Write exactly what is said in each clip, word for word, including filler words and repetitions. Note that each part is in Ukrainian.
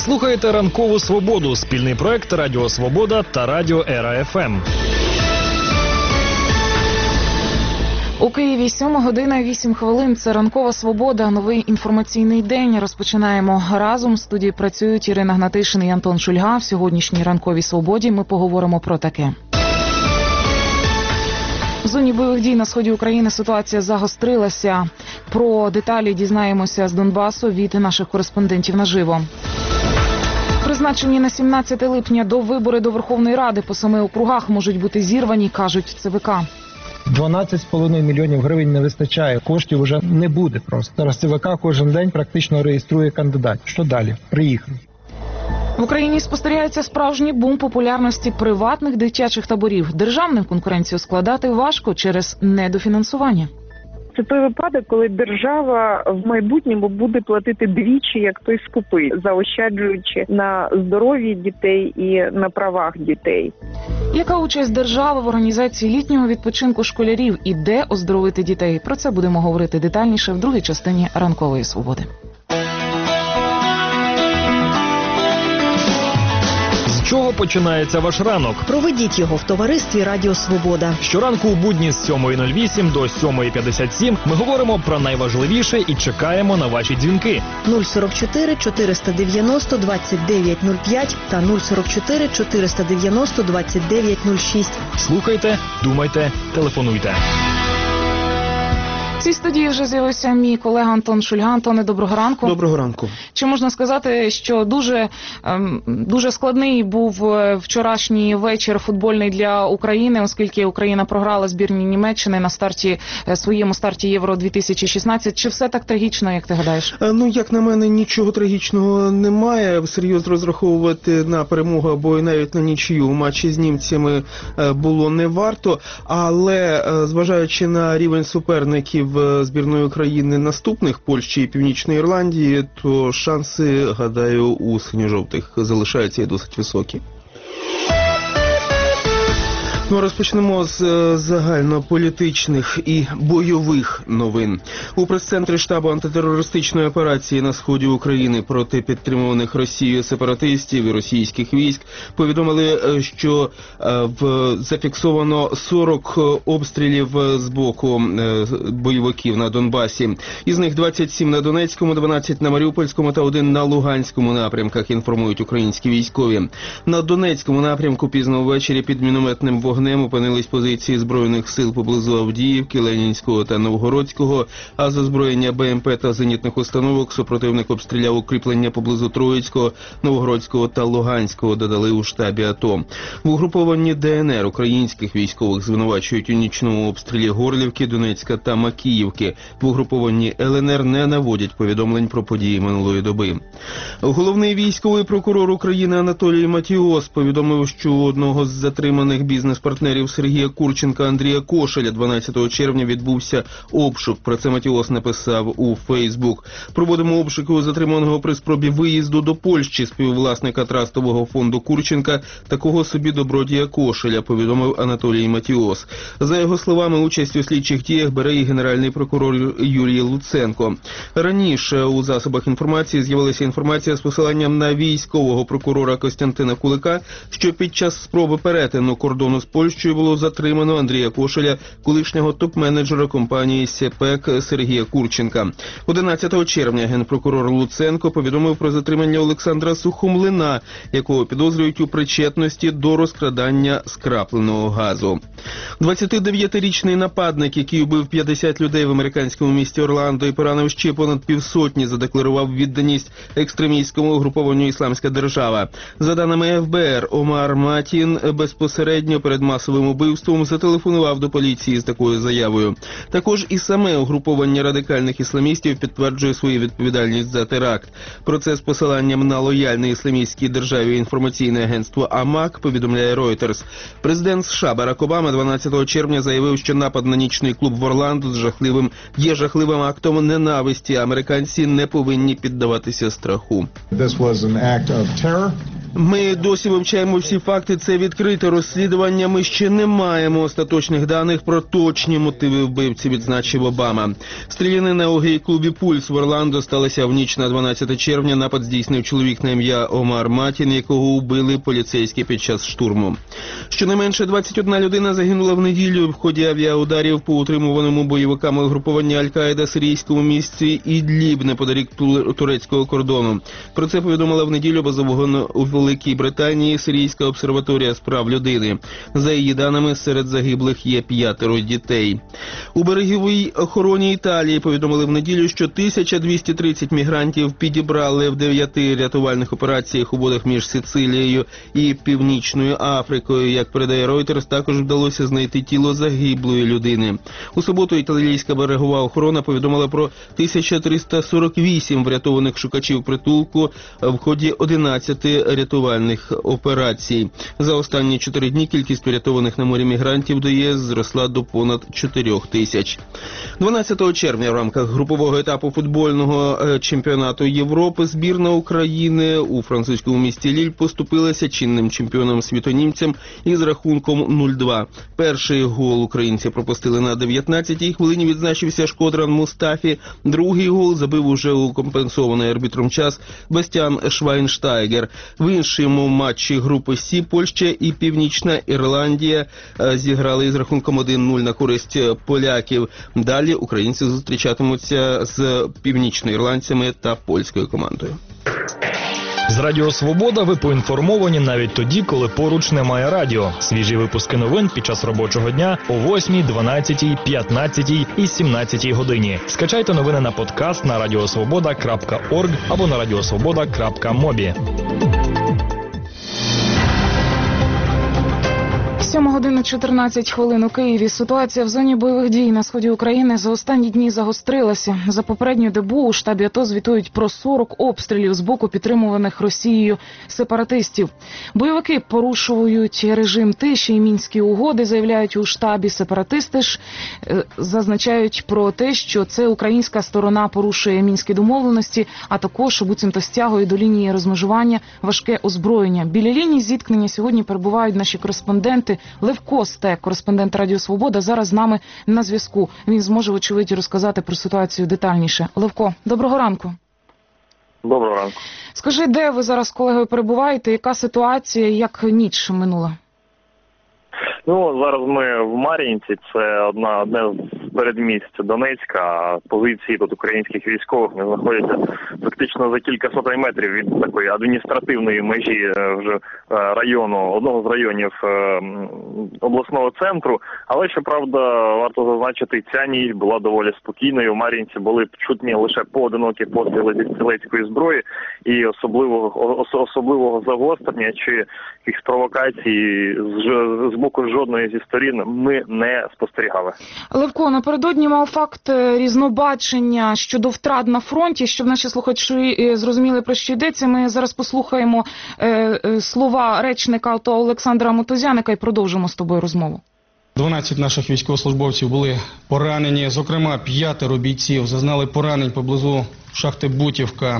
Слухаєте «Ранкову свободу» – спільний проект Радіо Свобода та Радіо Ера-ФМ. У Києві сьома година вісім хвилин. Це «Ранкова свобода», новий інформаційний день. Розпочинаємо разом. В студії працюють Ірина Гнатишин і Антон Шульга. В сьогоднішній «Ранковій свободі» ми поговоримо про таке. В зоні бойових дій на сході України ситуація загострилася. Про деталі дізнаємося з Донбасу від наших кореспондентів наживо. Призначені на сімнадцяте липня до вибори до Верховної Ради по семи округах можуть бути зірвані, кажуть в ЦВК. дванадцять з половиною мільйонів гривень не вистачає. Коштів вже не буде просто. Зараз ЦВК кожен день практично реєструє кандидатів. Що далі? Приїхали. В Україні спостерігається справжній бум популярності приватних дитячих таборів. Державну конкуренцію складати важко через недофінансування. Це той випадок, коли держава в майбутньому буде платити двічі, як той скупий, заощаджуючи на здоров'ї дітей і на правах дітей. Яка участь держави в організації літнього відпочинку школярів і де оздоровити дітей? Про це будемо говорити детальніше в другій частині «Ранкової свободи». З чого починається ваш ранок? Проведіть його в товаристві Радіо Свобода. Щоранку у будні з сьомої нуль вісім до сьомої п'ятдесят сім ми говоримо про найважливіше і чекаємо на ваші дзвінки. нуль сорок чотири чотириста дев'яносто двадцять дев'ять нуль п'ять та нуль сорок чотири чотириста дев'яносто двадцять дев'ять нуль шість. Слухайте, думайте, телефонуйте. В цій студії вже з'явився мій колега Антон Шульга. Антоне, доброго ранку. Доброго ранку. Чи можна сказати, що дуже, дуже складний був вчорашній вечір футбольний для України, оскільки Україна програла збірній Німеччини на старті, своєму старті Євро дві тисячі шістнадцять. Чи все так трагічно, як ти гадаєш? Ну, як на мене, нічого трагічного немає. Серйозно розраховувати на перемогу або навіть на нічию у матчі з німцями було не варто. Але, зважаючи на рівень суперників збірної України наступних, Польщі і Північної Ірландії, то шанси, гадаю, у синьо-жовтих залишаються і досить високі. Ну, розпочнемо з загальнополітичних і бойових новин. У прес-центрі штабу антитерористичної операції на сході України проти підтримуваних Росією сепаратистів і російських військ повідомили, що в зафіксовано сорок обстрілів з боку бойовиків на Донбасі. Із них двадцять сім на Донецькому, дванадцять на Маріупольському та один на Луганському напрямках, інформують українські військові. На Донецькому напрямку пізно ввечері під мінометним вогнем опинились позиції Збройних сил поблизу Авдіївки, Ленінського та Новгородського, а з озброєння БМП та зенітних установок супротивник обстріляв укріплення поблизу Троїцького, Новгородського та Луганського, додали у штабі АТО. В угрупованні ДНР українських військових звинувачують у нічному обстрілі Горлівки, Донецька та Макіївки. В угрупованні ЛНР не наводять повідомлень про події минулої доби. Головний військовий прокурор України Анатолій Матіос повідомив, що у одного з затриманих бізнес-партнерів Сергія Курченка Андрія Кошеля дванадцятого червня відбувся обшук. Про це Матіос написав у Фейсбук. Проводимо обшуки у затриманого при спробі виїзду до Польщі співвласника трастового фонду Курченка, такого собі добродія Кошеля, повідомив Анатолій Матіос. За його словами, участь у слідчих діях бере і генеральний прокурор Юрій Луценко. Раніше у засобах інформації з'явилася інформація з посиланням на військового прокурора Костянтина Кулика, що під час спроби перетину кордону з Польщею було затримано Андрія Кошеля, колишнього топ-менеджера компанії «Сєпек» Сергія Курченка. одинадцятого червня генпрокурор Луценко повідомив про затримання Олександра Сухомлина, якого підозрюють у причетності до розкрадання скрапленого газу. двадцятидев'ятирічний нападник, який убив п'ятдесят людей в американському місті Орландо і поранив ще понад півсотні, задекларував відданість екстремістському угрупованню «Ісламська держава». За даними еф бе ер, Омар Матін безпосередньо перед масовим убивством зателефонував до поліції з такою заявою. Також і саме угруповання радикальних ісламістів підтверджує свою відповідальність за теракт. Про це з посиланням на лояльне ісламістській державі інформаційне агентство АМАК повідомляє Reuters. Президент США Барак Обама дванадцятого червня заявив, що напад на нічний клуб в Орландо з жахливим є жахливим актом ненависті. Американці не повинні піддаватися страху. This was an act of terror. Ми досі вивчаємо всі факти, це відкрите розслідування, ми ще не маємо остаточних даних про точні мотиви вбивці, відзначив Обама. Стрілянина у гей-клубі «Пульс» в Орландо сталася в ніч на дванадцяте червня. Напад здійснив чоловік на ім'я Омар Матін, якого вбили поліцейські під час штурму. Щонайменше двадцять одна людина загинула в неділю в ході авіаударів по утримуваному бойовиками угрупування Аль-Каїда сирійському місті Ідліб неподалік турецького кордону. Про це повідомила в неділю базового у Великій Британії Сирійська обсерваторія з прав людини. За її даними, серед загиблих є п'ятеро дітей. У береговій охороні Італії повідомили в неділю, що тисяча двісті тридцять мігрантів підібрали в дев'яти рятувальних операціях у водах між Сицилією і Північною Африкою. Як передає Reuters, також вдалося знайти тіло загиблої людини. У суботу італійська берегова охорона повідомила про тисячу триста сорок вісім врятованих шукачів притулку в ході одинадцяти рятувальних операцій. За останні чотири дні кількість врятованих на морі мігрантів до ЄС зросла до понад чотирьох тисяч. дванадцятого червня в рамках групового етапу футбольного чемпіонату Європи збірна України у французькому місті Ліль поступилася чинним чемпіоном світу німцям із рахунком нуль-два. Перший гол українці пропустили на дев'ятнадцятій хвилині, відзначився Шкодран Мустафі. Другий гол забив уже у компенсований арбітром час Бастіан Швайнштайгер. В іншому матчі групи Сі Польща і Північна Ірландія зіграли із рахунком один-нуль на користь поляків. Далі українці зустрічатимуться з північноірландцями та польською командою. З Радіо Свобода ви поінформовані навіть тоді, коли поруч немає радіо. Свіжі випуски новин під час робочого дня о восьмій, дванадцятій, п'ятнадцятій і сімнадцятій годині. Скачайте новини на подкаст на радіосвобода крапка орг або на радіосвобода крапка мобі. сьома година чотирнадцять хвилин у Києві. Ситуація в зоні бойових дій на сході України за останні дні загострилася. За попередню добу у штабі АТО звітують про сорок обстрілів з боку підтримуваних Росією сепаратистів. Бойовики порушують режим тиші і мінські угоди, заявляють у штабі. Сепаратисти ж е, зазначають про те, що це українська сторона порушує мінські домовленості, а також буцімто стягує до лінії розмежування важке озброєння. Біля лінії зіткнення сьогодні перебувають наші кореспонденти. Левко Стек, кореспондент Радіо Свобода, зараз з нами на зв'язку. Він зможе, вочевидь, розказати про ситуацію детальніше. Левко, доброго ранку. Доброго ранку. Скажи, де ви зараз з колегою перебуваєте, яка ситуація, як ніч минула? Ну, зараз ми в Мар'їнці, це одна, одне з передмість Донецька. Позиції тут українських військових не знаходяться фактично за кілька сотень метрів від такої адміністративної межі вже району, одного з районів обласного центру. Але, щоправда, варто зазначити, ця ніч була доволі спокійною. В Мар'їнці були чутні лише поодинокі постріли зі стрілецької зброї і особливого, особливого загострення чи якихось провокацій з, з боку жодної зі сторін ми не спостерігали. Левко, напередодні мав факт різнобачення щодо втрат на фронті. Щоб наші слухачі зрозуміли, про що йдеться, ми зараз послухаємо е, е, слова речника АТО Олександра Мотузяника і продовжимо з тобою розмову. дванадцять наших військовослужбовців були поранені, зокрема п'ятеро бійців зазнали поранень поблизу шахти Бутівка.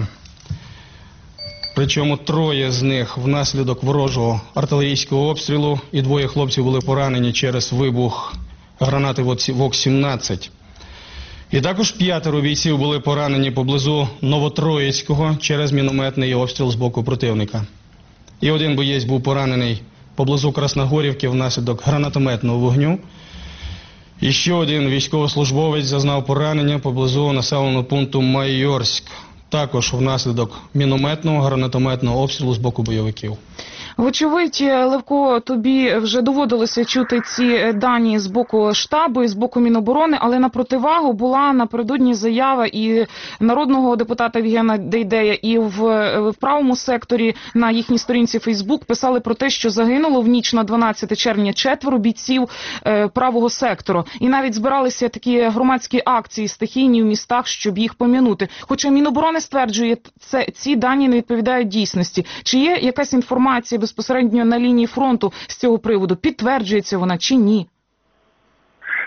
Причому троє з них внаслідок ворожого артилерійського обстрілу і двоє хлопців були поранені через вибух гранати ВОК сімнадцять. І також п'ятеро бійців були поранені поблизу Новотроїцького через мінометний обстріл з боку противника. І один боєць був поранений поблизу Красногорівки внаслідок гранатометного вогню. І ще один військовослужбовець зазнав поранення поблизу населеного пункту Майорськ. Також внаслідок мінометного, гранатометного обстрілу з боку бойовиків. Вочевидь, Левко, тобі вже доводилося чути ці дані з боку штабу і з боку Міноборони, але на противагу була напередодні заява і народного депутата Євгена Дейдея, і в, в правому секторі на їхній сторінці Фейсбук писали про те, що загинуло в ніч на дванадцяте червня четверо бійців е, правого сектору. І навіть збиралися такі громадські акції стихійні в містах, щоб їх пом'янути. Хоча Міноборони стверджує, це ці дані не відповідають дійсності. Чи є якась інформація безпосередньо на лінії фронту з цього приводу? Підтверджується вона чи ні?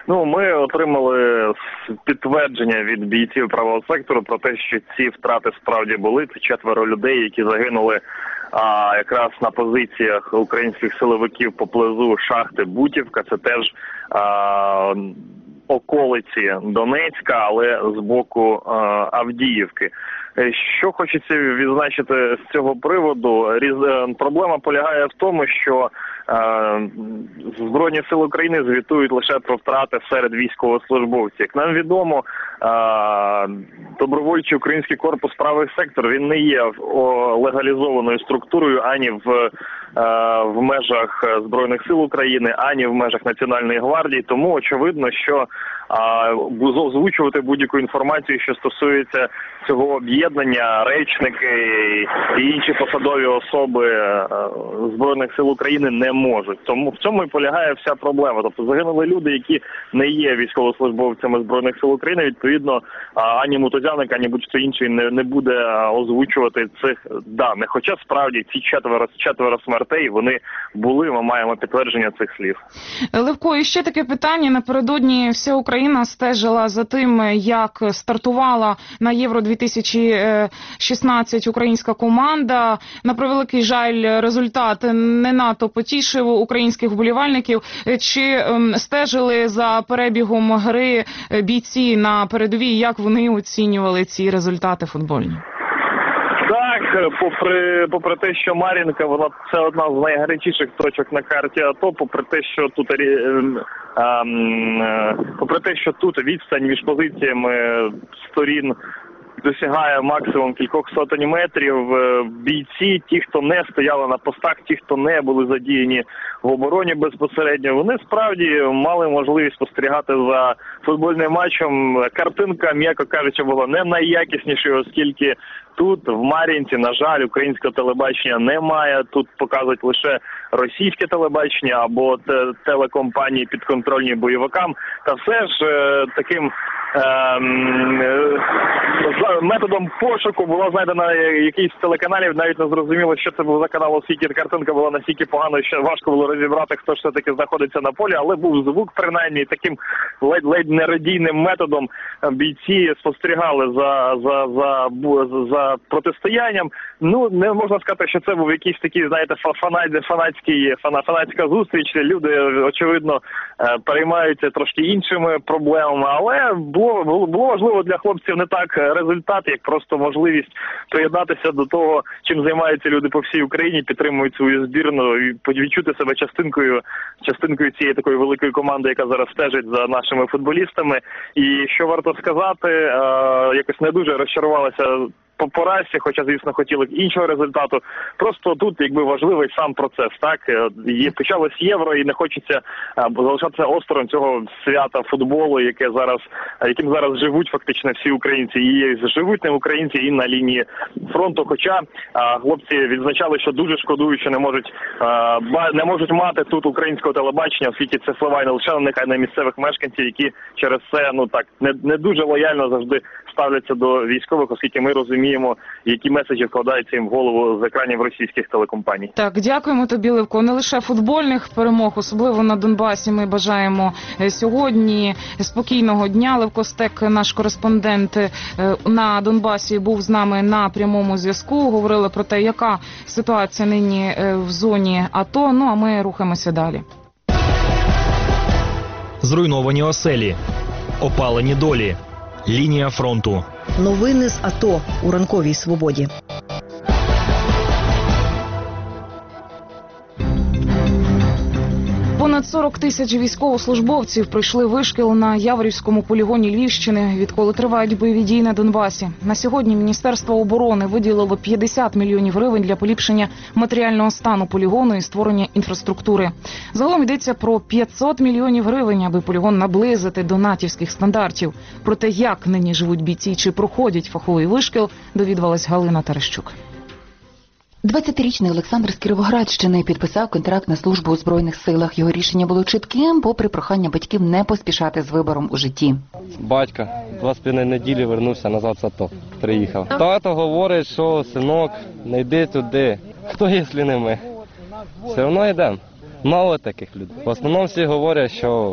Ну, ми отримали підтвердження від бійців правого сектору про те, що ці втрати справді були. Це четверо людей, які загинули а, якраз на позиціях українських силовиків поблизу шахти Бутівка. Це теж а, околиці Донецька, але з боку а, Авдіївки. Що хочеться відзначити з цього приводу, різ... проблема полягає в тому, що е... Збройні сили України звітують лише про втрати серед військовослужбовців. Як нам відомо, е... добровольчий український корпус правий сектор, він не є легалізованою структурою ані в, е... в межах Збройних сил України, ані в межах Національної гвардії, тому очевидно, що е... озвучувати будь-яку інформацію, що стосується цього об'єднання, речники і інші посадові особи Збройних сил України не можуть. Тому в цьому і полягає вся проблема. Тобто загинули люди, які не є військовослужбовцями Збройних сил України. Відповідно, ані Мутузяник, ані будь-хто інший не, не буде озвучувати цих даних. Хоча справді ці четверо, четверо смертей, вони були, ми маємо підтвердження цих слів. Левко, і ще таке питання. Напередодні вся Україна стежила за тим, як стартувала на Євро дві тисячі шістнадцять українська команда. На превеликий жаль, результат не надто потішив українських вболівальників. Чи стежили за перебігом гри бійці на передовій? Як вони оцінювали ці результати футбольні? Так, попри, попри те, що Мар'їнка, вона це одна з найгарячіших точок на карті АТО, попри те, що тут ем, ем, попри те, що тут відстань між позиціями сторін досягає максимум кількох сотень метрів, бійці, ті, хто не стояли на постах, ті, хто не були задіяні в обороні безпосередньо, вони справді мали можливість спостерігати за футбольним матчем. Картинка, м'яко кажучи, була не найякіснішою, оскільки тут, в Мар'їнці, на жаль, українського телебачення немає. Тут показують лише російське телебачення або те телекомпанії підконтрольні бойовикам. Та все ж е, таким е, методом пошуку було знайдено якийсь з телеканалів, навіть не зрозуміло, що це був за канал, оскільки картинка була настільки погана, що важко було розібрати, хто ж все-таки знаходиться на полі, але був звук, принаймні, таким ледь-ледь нерадійним методом бійці спостерігали за, за, за, за протистоянням. Ну, не можна сказати, що це був якийсь такий, знаєте, фанатський, фанатська зустріч. Люди, очевидно, переймаються трошки іншими проблемами, але було, було важливо для хлопців не так результат, як просто можливість приєднатися до того, чим займаються люди по всій Україні, підтримують свою збірну і відчути себе частинкою, частинкою цієї такої великої команди, яка зараз стежить за нашими футболістами. І що варто сказати, якось не дуже розчарувалася по поразці, хоча, звісно, хотіли б іншого результату. Просто тут, якби, важливий сам процес, так? Є, почалось Євро, і не хочеться а, залишатися осторонь цього свята футболу, яке зараз, яким зараз живуть фактично всі українці. І живуть не українці і на лінії фронту. Хоча а, хлопці відзначали, що дуже шкодують, що не можуть, а, не можуть мати тут українського телебачення, оскільки це впливає не лише на них, а й на місцевих мешканців, які через це, ну так, не, не дуже лояльно завжди ставляться до військових, оскільки ми розуміємо, які меседжі вкладаються їм в голову з екранів російських телекомпаній. Так, дякуємо тобі, Левко. Не лише футбольних перемог, особливо на Донбасі, ми бажаємо сьогодні спокійного дня. Левко Стек, наш кореспондент на Донбасі, був з нами на прямому зв'язку. Говорили про те, яка ситуація нині в зоні АТО. Ну, а ми рухаємося далі. Зруйновані оселі, опалені долі, лінія фронту. Новини з АТО у ранковій Свободі. Понад сорок тисяч військовослужбовців пройшли вишкіл на Яворівському полігоні Львівщини, відколи тривають бойові дії на Донбасі. На сьогодні Міністерство оборони виділило п'ятдесят мільйонів гривень для поліпшення матеріального стану полігону і створення інфраструктури. Загалом йдеться про п'ятсот мільйонів гривень, аби полігон наблизити до натівських стандартів. Про те, як нині живуть бійці, чи проходять фаховий вишкіл, довідувалась Галина Терещук. двадцятирічний Олександр з Кіровоградщини підписав контракт на службу у Збройних силах. Його рішення було чітким, попри прохання батьків не поспішати з вибором у житті. Батько два з половиною неділі вернувся назад з АТО, приїхав. Тато говорить, що синок, не йди туди. Хто, якщо не ми? Все одно йдемо. Мало таких людей. В основному всі говорять, що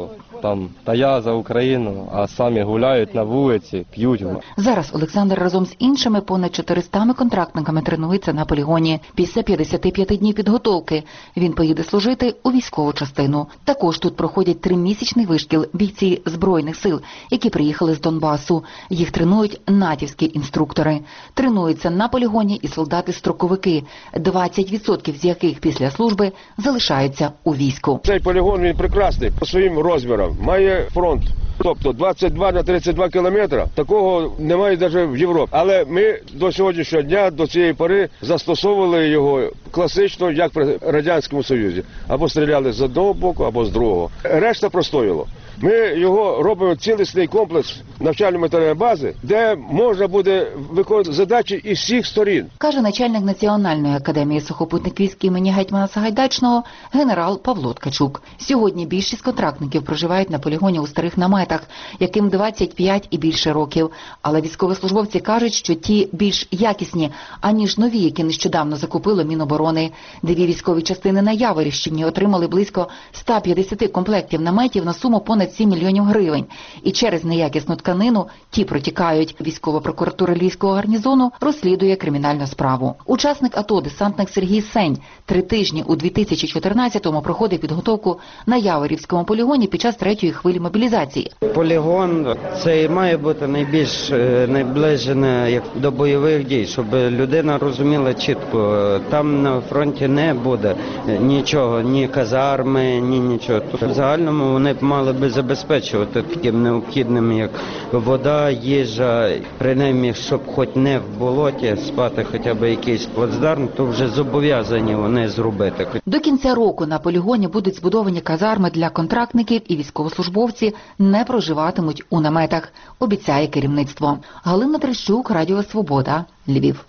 там, та я за Україну, а самі гуляють на вулиці, п'ють. Зараз Олександр разом з іншими понад чотиристами контрактниками тренується на полігоні. Після п'ятдесят п'ять днів підготовки він поїде служити у військову частину. Також тут проходять тримісячний вишкіл бійці Збройних сил, які приїхали з Донбасу. Їх тренують натівські інструктори. Тренуються на полігоні і солдати-строковики, двадцять відсотків з яких після служби залишаються у війську. Цей полігон, він прекрасний по своїм розмірам. Має фронт. Тобто двадцять два на тридцять два кілометри, такого немає навіть в Європі. Але ми до сьогоднішнього дня, до цієї пори, застосовували його класично, як при Радянському Союзі. Або стріляли з одного боку, або з другого. Решта простоїло. Ми його робимо цілісний комплекс навчально-матеріальної бази, де можна буде виконувати задачі із всіх сторін. Каже начальник Національної академії сухопутних військ імені гетьмана Сагайдачного генерал Павло Ткачук. Сьогодні більшість контрактників проживають на полігоні у старих наметах, яким двадцять п'ять і більше років. Але військовослужбовці кажуть, що ті більш якісні, аніж нові, які нещодавно закупило Міноборони. Дві військові частини на Яворівщині отримали близько ста п'ятдесят комплектів наметів на суму понад сім мільйонів гривень. І через неякісну тканину ті протікають. Військова прокуратура Львівського гарнізону розслідує кримінальну справу. Учасник АТО, десантник Сергій Сень, три тижні у дві тисячі чотирнадцятому проходив підготовку на Яворівському полігоні під час третьої хвилі мобілізації. Полігон – це і має бути найбільш наближене як до бойових дій, щоб людина розуміла чітко, там на фронті не буде нічого, ні казарми, ні нічого. В загальному вони б мали би забезпечувати таким необхідним, як вода, їжа, принаймні, щоб хоч не в болоті спати хоча б якийсь плацдарм, то вже зобов'язані вони зробити. До кінця року на полігоні будуть збудовані казарми для контрактників, і військовослужбовці не проживатимуть у наметах, обіцяє керівництво. Галина Трещук, Радіо Свобода, Львів.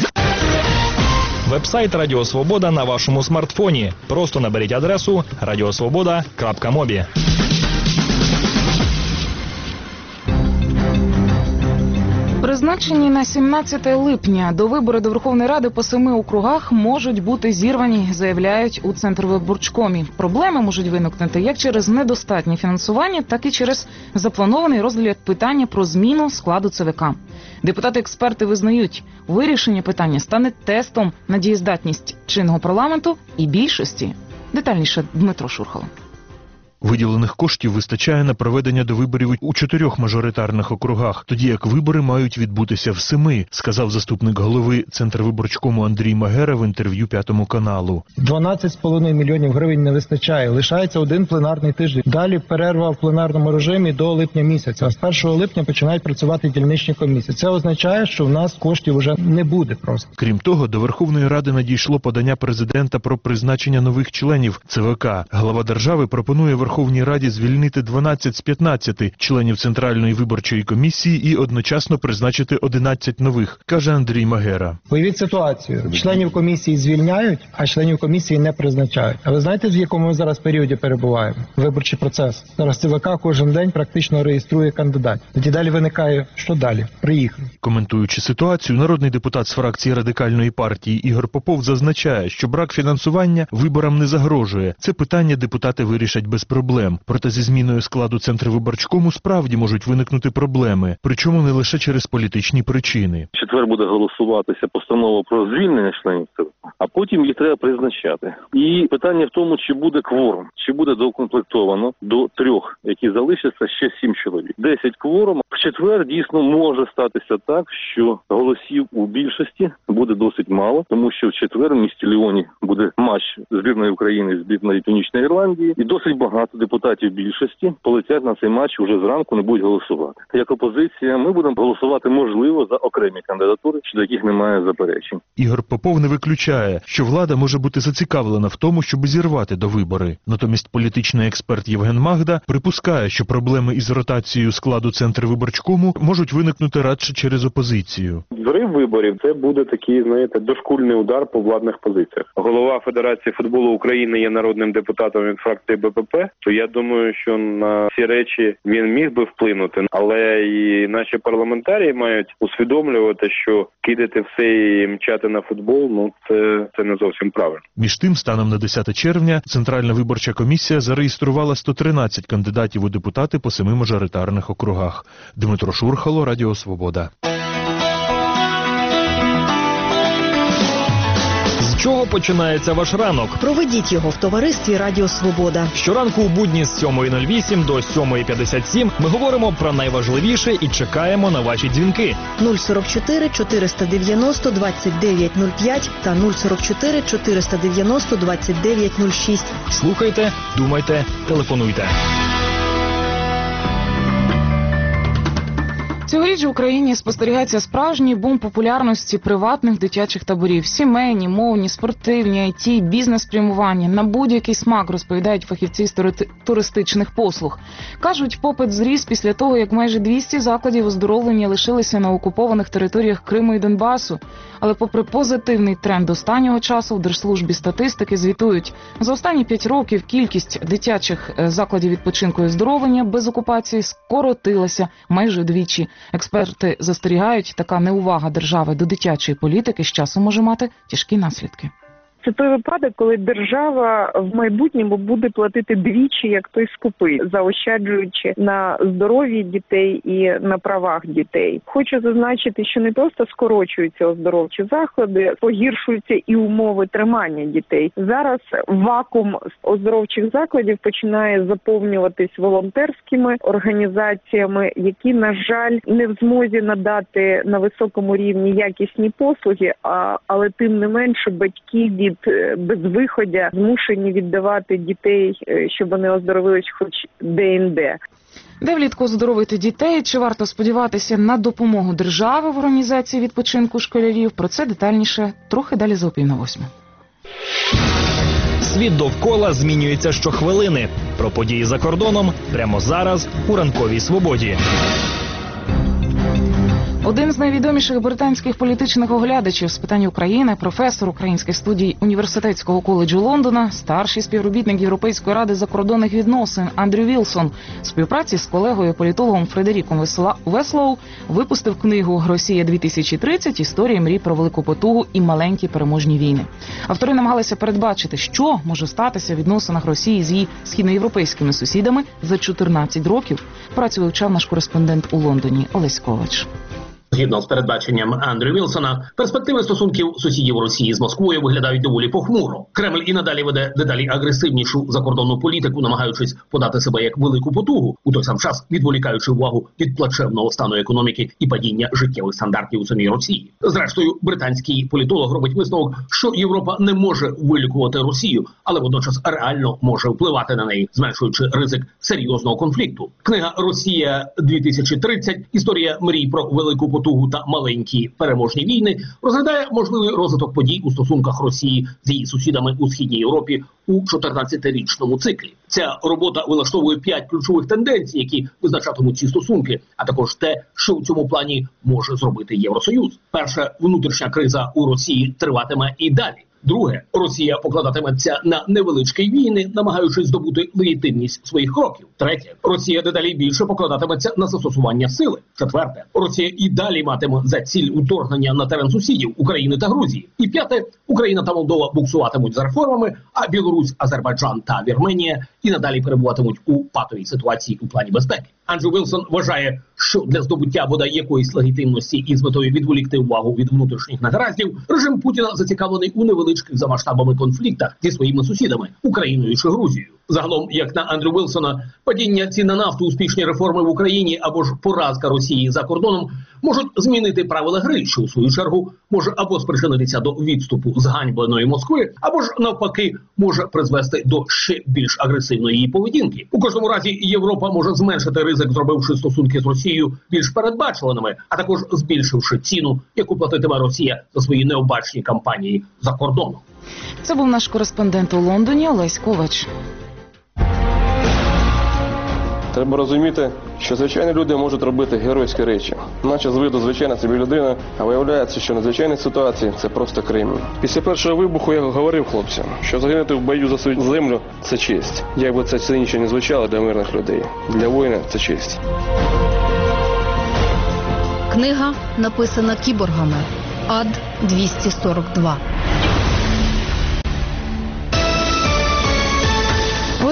Вебсайт Радіо Свобода на вашому смартфоні. Просто наберіть адресу радіосвобода крапка мобі. Призначені на сімнадцяте липня до вибори до Верховної Ради по семи округах можуть бути зірвані, заявляють у Центрвиборчкомі. Проблеми можуть виникнути як через недостатнє фінансування, так і через запланований розгляд питання про зміну складу ЦВК. Депутати-експерти визнають, вирішення питання стане тестом на дієздатність чинного парламенту і більшості. Детальніше Дмитро Шурхал. Виділених коштів вистачає на проведення до виборів у чотирьох мажоритарних округах, тоді як вибори мають відбутися в семи, сказав заступник голови Центрвиборчкому Андрій Магера в інтерв'ю П'ятому каналу. дванадцять з половиною мільйонів гривень не вистачає, лишається один пленарний тиждень. Далі перерва в пленарному режимі до липня місяця, а з першого липня починають працювати дільничні комісії. Це означає, що в нас коштів вже не буде просто. Крім того, до Верховної Ради надійшло подання президента про призначення нових членів ЦВК. Глава держави пропонує Верховній Раді звільнити дванадцять з п'ятнадцяти членів Центральної виборчої комісії і одночасно призначити одинадцять нових, каже Андрій Магера. Уявіть ситуацію. Членів комісії звільняють, а членів комісії не призначають. А ви знаєте, в якому ми зараз періоді перебуваємо? Виборчий процес. Зараз ЦВК кожен день практично реєструє кандидатів. Тоді далі виникає, що далі? Приїхали. Коментуючи ситуацію, народний депутат з фракції Радикальної партії Ігор Попов зазначає, що брак фінансування виборам не загрожує. Це питання депутати вирішать без проблем. Проте зі зміною складу Центрвиборчкому справді можуть виникнути проблеми, причому не лише через політичні причини. В четвер буде голосуватися постанова про звільнення членів ЦВК, а потім їх треба призначати. І питання в тому, чи буде кворум, чи буде доукомплектовано до трьох, які залишаться, ще сім чоловік. Десять кворум. В четвер дійсно може статися так, що голосів у більшості буде досить мало, тому що в четвер в місті Ліоні буде матч збірної України, збірної Північної Ірландії, і досить багато депутатів більшості полетять на цей матч уже зранку, не будуть голосувати. Як опозиція ми будемо голосувати, можливо, за окремі кандидатури, щодо яких немає заперечень. Ігор Попов не виключає, що влада може бути зацікавлена в тому, щоб зірвати до вибори. Натомість політичний експерт Євген Магда припускає, що проблеми із ротацією складу Центрвиборчкому можуть виникнути радше через опозицію. Зрив виборів – це буде такий, знаєте, дошкульний удар по владних позиціях. Голова Федерації футболу України є народним депутатом від фракції БПП, то я думаю, що на ці речі він міг би вплинути. Але і наші парламентарії мають усвідомлювати, що кидати все і мчати на футбол, ну це це, це не зовсім правильно. Між тим, станом на десяте червня, Центральна виборча комісія зареєструвала сто тринадцять кандидатів у депутати по семи мажоритарних округах. Дмитро Шурхало, Радіо Свобода. З чого починається ваш ранок? Проведіть його в товаристві Радіо Свобода. Щоранку у будні з сьомої нуль вісім до сьомої п'ятдесят сім ми говоримо про найважливіше і чекаємо на ваші дзвінки. нуль сорок чотири чотириста дев'яносто двадцять дев'ять нуль п'ять та нуль сорок чотири чотириста дев'яносто двадцять дев'ять нуль шість. Слухайте, думайте, телефонуйте. Цьогоріч в Україні спостерігається справжній бум популярності приватних дитячих таборів. Сімейні, мовні, спортивні, ай ті, бізнес-спрямування. На будь-який смак, розповідають фахівці з туристичних послуг. Кажуть, попит зріс після того, як майже двісті закладів оздоровлення лишилися на окупованих територіях Криму і Донбасу. Але попри позитивний тренд останнього часу, в Держслужбі статистики звітують, за останні п'ять років кількість дитячих закладів відпочинку і оздоровлення без окупації скоротилася майже вдвічі. Експерти застерігають, така неувага держави до дитячої політики з часом може мати тяжкі наслідки. Це той випадок, коли держава в майбутньому буде платити двічі, як той скупий, заощаджуючи на здоров'ї дітей і на правах дітей. Хочу зазначити, що не просто скорочуються оздоровчі заклади, погіршуються і умови тримання дітей. Зараз вакуум оздоровчих закладів починає заповнюватись волонтерськими організаціями, які, на жаль, не в змозі надати на високому рівні якісні послуги, а, але тим не менше батьки від безвиходя змушені віддавати дітей, щоб вони оздоровились хоч де-інде. Де влітку оздоровити дітей? Чи варто сподіватися на допомогу держави в організації відпочинку школярів? Про це детальніше трохи далі за опів на восьму. Світ довкола змінюється щохвилини. Про події за кордоном прямо зараз у ранковій свободі. Один з найвідоміших британських політичних оглядачів з питань України, професор українських студій Університетського коледжу Лондона, старший співробітник Європейської ради закордонних відносин Андрю Вілсон в співпраці з колегою-політологом Фредеріком Веслоу випустив книгу «Росія дві тисячі тридцять. Історія мрій про велику потугу і маленькі переможні війни». Автори намагалися передбачити, що може статися в відносинах Росії з її східноєвропейськими сусідами за чотирнадцять років. Працю вивчав наш кореспондент у Лондоні Олесь Ковач. Згідно з передбаченням Андрю Вілсона, перспективи стосунків сусідів Росії з Москвою виглядають доволі похмуро. Кремль і надалі веде дедалі агресивнішу закордонну політику, намагаючись подати себе як велику потугу, у той сам час відволікаючи увагу від плачевного стану економіки і падіння життєвих стандартів у самій Росії. Зрештою, британський політолог робить висновок, що Європа не може вилікувати Росію, але водночас реально може впливати на неї, зменшуючи ризик серйозного конфлікту. Книга «Росія дві тисячі тридцять. Історія мрій про велику потугу та маленькі переможні війни» розглядає можливий розвиток подій у стосунках Росії з її сусідами у Східній Європі у чотирнадцятирічному циклі. Ця робота вилаштовує п'ять ключових тенденцій, які визначатимуть ці стосунки, а також те, що у цьому плані може зробити Євросоюз. Перше, внутрішня криза у Росії триватиме і далі. Друге, Росія покладатиметься на невеличкі війни, намагаючись здобути легітимність своїх кроків. Третє, Росія дедалі більше покладатиметься на застосування сили. Четверте, Росія і далі матиме за ціль вторгнення на терен сусідів України та Грузії. І п'яте, Україна та Молдова буксуватимуть за реформами, а Білорусь, Азербайджан та Вірменія і надалі перебуватимуть у патовій ситуації у плані безпеки. Андрю Вілсон вважає, що для здобуття бодай якоїсь легітимності і з метою відволікти увагу від внутрішніх негараздів, режим Путіна зацікавлений у невеличких за масштабами конфліктах зі своїми сусідами – Україною чи Грузією. Загалом, як на Андрю Вілсона, падіння цін на нафту, успішні реформи в Україні або ж поразка Росії за кордоном можуть змінити правила гри, що у свою чергу може або спричинитися до відступу зганьбленої Москви, або ж навпаки може призвести до ще більш агресивної її поведінки. У кожному разі Європа може зменшити ризик, зробивши стосунки з Росією більш передбачуваними, а також збільшивши ціну, яку платитиме Росія за свої необачні кампанії за кордоном. Це був наш кореспондент у Лондоні Олесь Ковач. Треба розуміти, що звичайні люди можуть робити геройські речі. Наче з виду звичайна собі людина, а виявляється, що надзвичайні ситуації – це просто кремінь. Після першого вибуху я говорив хлопцям, що загинути в бою за свою землю – це честь. Як би це цинічно не звучало для мирних людей. Для воїна – це честь. Книга написана кіборгами. Ад двісті сорок два.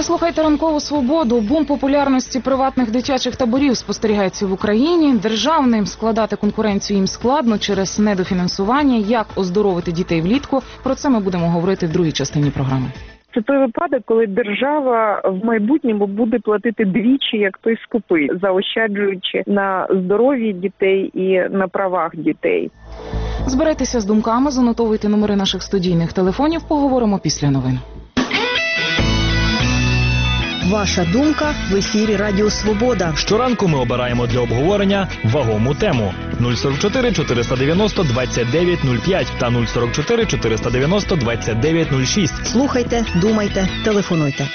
Ви слухаєте «Ранкову свободу». Бум популярності приватних дитячих таборів спостерігається в Україні. Державним складати конкуренцію їм складно через недофінансування. Як оздоровити дітей влітку? Про це ми будемо говорити в другій частині програми. Це той випадок, коли держава в майбутньому буде платити двічі, як той скупий, заощаджуючи на здоров'ї дітей і на правах дітей. Збирайтеся з думками, занотовуйте номери наших студійних телефонів, поговоримо після новин. Ваша думка в ефірі Радіо Свобода. Щоранку ми обираємо для обговорення вагому тему. нуль сорок чотири чотириста дев'яносто двадцять дев'ять нуль п'ять та нуль сорок чотири чотириста дев'яносто двадцять дев'ять нуль шість. Слухайте, думайте, телефонуйте.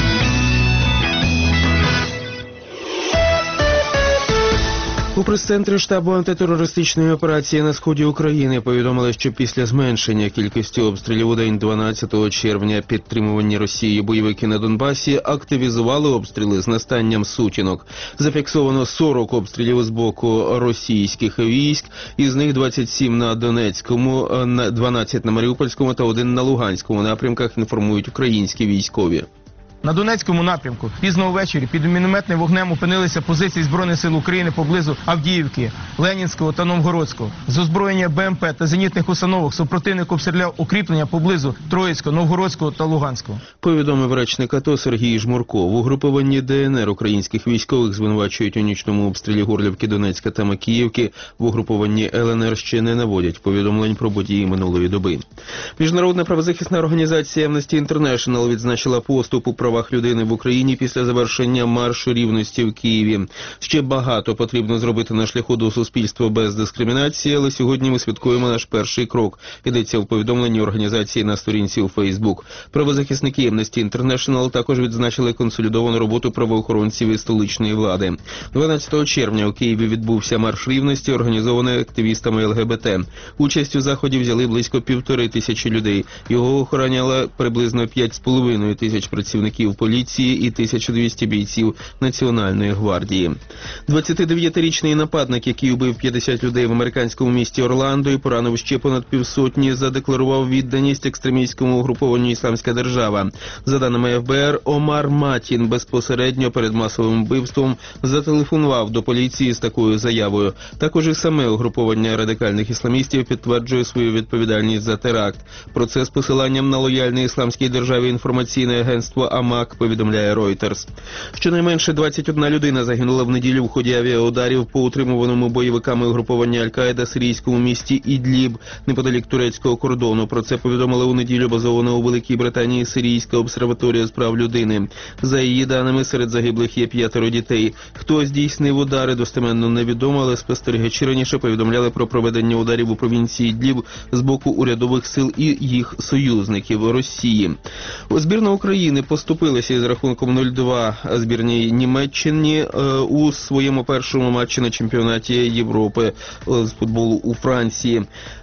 У прес-центрі штабу антитерористичної операції на сході України повідомили, що після зменшення кількості обстрілів у день дванадцятого червня підтримувані Росією бойовики на Донбасі активізували обстріли з настанням сутінок. Зафіксовано сорок обстрілів з боку російських військ, із них двадцять сім на Донецькому, дванадцять на Маріупольському та один на Луганському напрямках, інформують українські військові. На Донецькому напрямку пізно ввечері під мінометним вогнем опинилися позиції Збройних сил України поблизу Авдіївки, Ленінського та Новгородського. З озброєння БМП та зенітних установок супротивник обстріляв укріплення поблизу Троїцького, Новгородського та Луганського. Повідомив речник АТО Сергій Жмурко. В угрупованні ДНР українських військових звинувачують у нічному обстрілі Горлівки, Донецька та Макіївки. В угрупованні ЛНР ще не наводять повідомлень про події минулої доби. Міжнародна правозахисна організація Amnesty International відзначила поступ у правах людини в Україні після завершення маршу рівності в Києві. Ще багато потрібно зробити на шляху до суспільства без дискримінації, але сьогодні ми святкуємо наш перший крок. Йдеться в повідомленні організації на сторінці у Фейсбук. Правозахисники Amnesty International також відзначили консолідовану роботу правоохоронців і столичної влади. дванадцятого червня у Києві відбувся марш рівності, організований активістами ЛГБТ. Участь у заході взяли близько півтори тисячі людей. Його охороняло приблизно п'ять з половиною тисяч працівників поліції і тисяча двісті бійців Національної гвардії. двадцятидев'ятирічний нападник, який убив п'ятдесят людей в американському місті Орландо і поранив ще понад півсотні, задекларував відданість екстремістському угрупованню «Ісламська держава». За даними еф бе ер, Омар Матін безпосередньо перед масовим вбивством зателефонував до поліції з такою заявою. Також і саме угруповання радикальних ісламістів підтверджує свою відповідальність за теракт. Про це з посиланням на лояльне Ісламській державі інформаційне агентство АМАК повідомляє Reuters. Щонайменше двадцять одна людина загинула в неділю в ході авіаударів по утримуваному бойовиками угруповання Аль-Каїда сирійському місті Ідліб неподалік турецького кордону. Про це повідомила у неділю базована у Великій Британії Сирійська обсерваторія з прав людини. За її даними, серед загиблих є п'ятеро дітей. Хто здійснив удари, достеменно невідомо, але спостерігачі раніше повідомляли про проведення ударів у провінції Ідліб з боку урядових сил і їх союзників Росії. Збірна України поступилася із рахунком нуль два збірній Німеччині у своєму першому матчі на чемпіонаті Європи з футболу у Франції.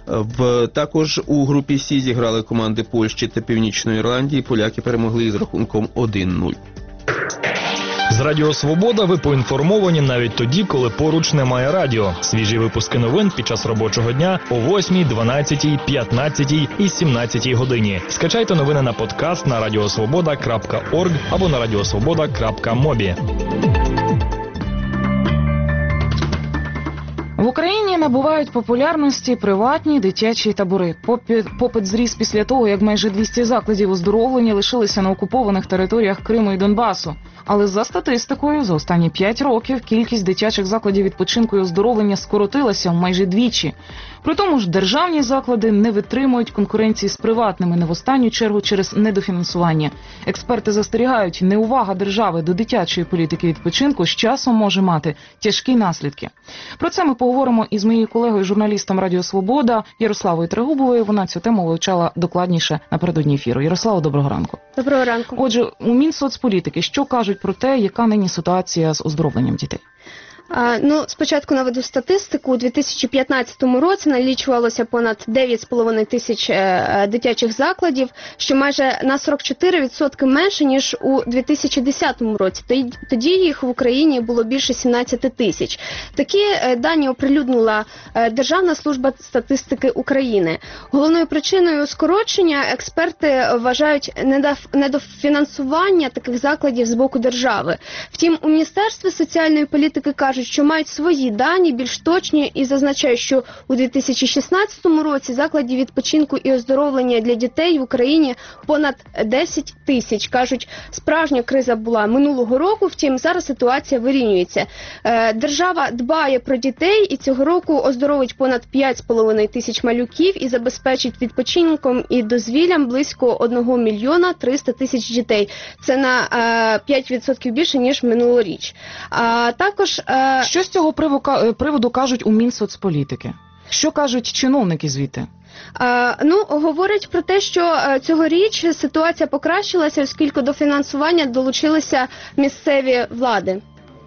В також у групі Сі зіграли команди Польщі та Північної Ірландії. Поляки перемогли із рахунком один нуль. З Радіо Свобода ви поінформовані навіть тоді, коли поруч немає радіо. Свіжі випуски новин під час робочого дня о восьмій, дванадцятій, п'ятнадцятій і сімнадцятій годині. Скачайте новини на подкаст на радіосвобода крапка орг або на радіосвобода крапка мобі. В Україні набувають популярності приватні дитячі табори. Попит зріс після того, як майже двісті закладів оздоровлення лишилися на окупованих територіях Криму і Донбасу. Але за статистикою, за останні п'ять років кількість дитячих закладів відпочинку і оздоровлення скоротилася майже двічі. При тому ж державні заклади не витримують конкуренції з приватними, не в останню чергу через недофінансування. Експерти застерігають, неувага держави до дитячої політики відпочинку з часом може мати тяжкі наслідки. Про це ми поговоримо із моєю колегою, журналістом Радіо Свобода Ярославою Трегубовою. Вона цю тему вивчала докладніше напередодні ефіру. Ярослава, доброго ранку. Доброго ранку. Отже, у Мінсоцполітики що кажуть про те, яка нині ситуація з оздоровленням дітей? Ну, спочатку наведу статистику. У дві тисячі п'ятнадцятому році налічувалося понад дев'ять з половиною тисяч дитячих закладів, що майже на сорок чотири відсотки менше, ніж у дві тисячі десятому році. Тоді їх в Україні було більше сімнадцяти тисяч. Такі дані оприлюднила Державна служба статистики України. Головною причиною скорочення експерти вважають недофінансування таких закладів з боку держави. Втім, у Міністерстві соціальної політики кажуть, що мають свої дані, більш точні, і зазначають, що у дві тисячі шістнадцятому році закладів відпочинку і оздоровлення для дітей в Україні понад десять тисяч. Кажуть, справжня криза була минулого року, втім, зараз ситуація вирівнюється. Держава дбає про дітей і цього року оздоровить понад п'ять з половиною тисяч малюків і забезпечить відпочинком і дозвіллям близько одного мільйона триста тисяч дітей. Це на п'ять відсотків більше, ніж минулоріч. А також... Що з цього приводу кажуть у Мінсоцполітики? Що кажуть чиновники звідти? А, ну, говорять про те, що цьогоріч ситуація покращилася, оскільки до фінансування долучилися місцеві влади.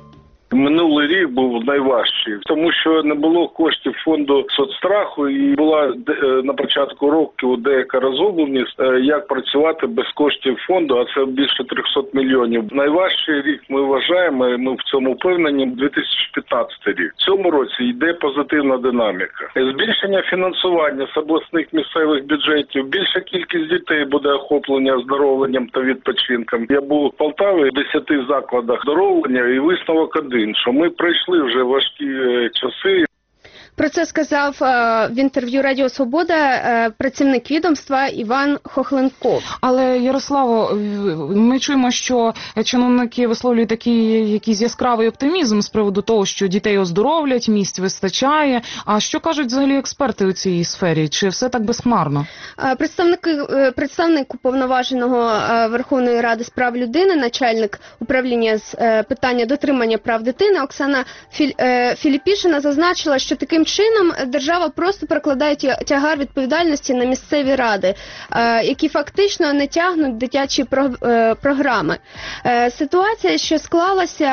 Минулий рік був найважчий, тому що не було коштів фонду соцстраху і була на початку року деяка розробленість, як працювати без коштів фонду, а це більше трьохсот мільйонів. Найважчий рік ми вважаємо, і ми в цьому впевнені, дві тисячі п'ятнадцятий рік. В цьому році йде позитивна динаміка. Збільшення фінансування з обласних місцевих бюджетів, більша кількість дітей буде охоплення оздоровленням та відпочинком. Я був у Полтаві в десяти закладах оздоровлення і висновок один. Що ми пройшли вже важкі часи. Про це сказав в інтерв'ю Радіо Свобода працівник відомства Іван Хохленков. Але, Ярославо, ми чуємо, що чиновники висловлюють такий якийсь яскравий оптимізм з приводу того, що дітей оздоровлять, місць вистачає. А що кажуть взагалі експерти у цій сфері? Чи все так безхмарно? Представник, представник уповноваженого Верховної Ради з прав людини, начальник управління з питання дотримання прав дитини Оксана Філіпішина зазначила, що таким чином держава просто перекладає тягар відповідальності на місцеві ради, які фактично не тягнуть дитячі програми. Ситуація, що склалася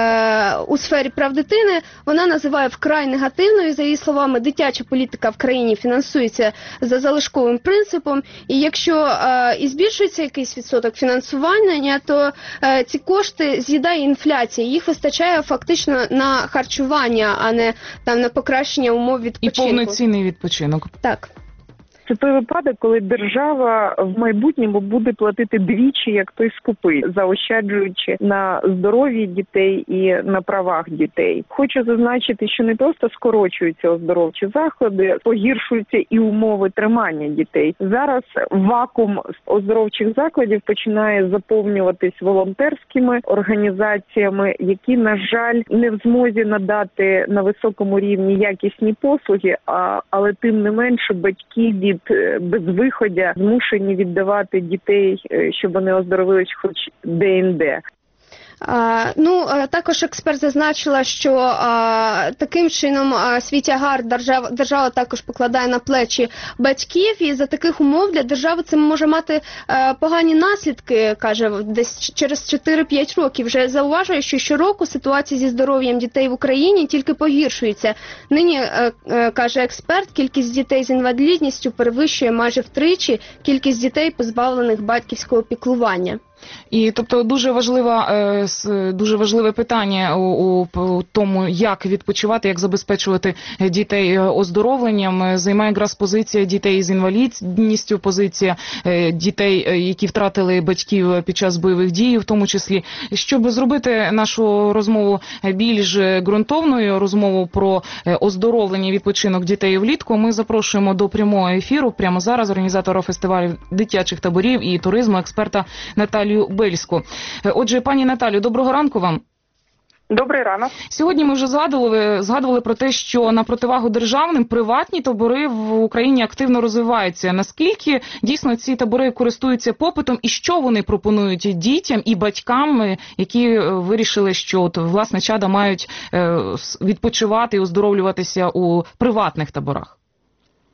у сфері прав дитини, вона називає вкрай негативною. За її словами, дитяча політика в країні фінансується за залишковим принципом, і якщо і збільшується якийсь відсоток фінансування, то ці кошти з'їдає інфляція. Їх вистачає фактично на харчування, а не там на покращення умов відпочинку. І повноцінний відпочинок. Так. Це той випадок, коли держава в майбутньому буде платити двічі, як той скупий, заощаджуючи на здоров'ї дітей і на правах дітей. Хочу зазначити, що не просто скорочуються оздоровчі заклади, погіршуються і умови тримання дітей. Зараз вакуум оздоровчих закладів починає заповнюватись волонтерськими організаціями, які, на жаль, не в змозі надати на високому рівні якісні послуги, а, але тим не менше батьки від безвиходя змушені віддавати дітей, щоб вони оздоровились хоч де-інде. А, ну, також експерт зазначила, що а, таким чином а, свій тягар держава, держава також покладає на плечі батьків, і за таких умов для держави це може мати а, погані наслідки, каже, десь через чотири-п'ять років. Вже зауважує, що щороку ситуація зі здоров'ям дітей в Україні тільки погіршується. Нині, а, а, каже експерт, кількість дітей з інвалідністю перевищує майже втричі кількість дітей, позбавлених батьківського піклування. І тобто дуже важлива, дуже важливе питання у, у тому, як відпочивати, як забезпечувати дітей оздоровленням. Займає якраз позиція дітей з інвалідністю, позиція дітей, які втратили батьків під час бойових дій, в тому числі. Щоб зробити нашу розмову більш ґрунтовною, розмову про оздоровлення і відпочинок дітей влітку, ми запрошуємо до прямого ефіру прямо зараз організатора фестивалю дитячих таборів і туризму, експерта Наталію Бельську. Отже, пані Наталю, доброго ранку вам. Добрий ранок. Сьогодні ми вже згадували, згадували про те, що на противагу державним приватні табори в Україні активно розвиваються. Наскільки дійсно ці табори користуються попитом і що вони пропонують дітям і батькам, які вирішили, що от, власне, чада мають відпочивати і оздоровлюватися у приватних таборах?